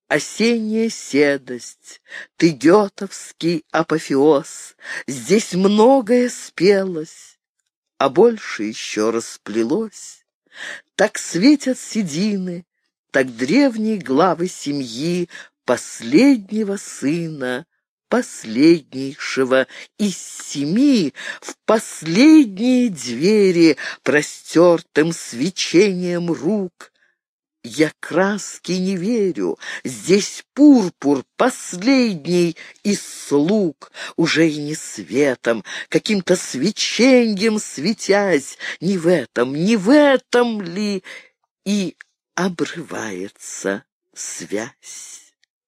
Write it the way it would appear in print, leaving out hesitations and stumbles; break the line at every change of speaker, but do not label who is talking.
осенняя седость, ты гетовский апофеоз. Здесь многое спелось, а больше еще расплелось. Так светят седины, так древние главы семьи последнего сына, последнейшего из семи, в последние двери простертым свечением рук. Я краски не верю, здесь пурпур последний из слуг, уже и не светом, каким-то свеченьем светясь, не в этом ли и обрывается связь.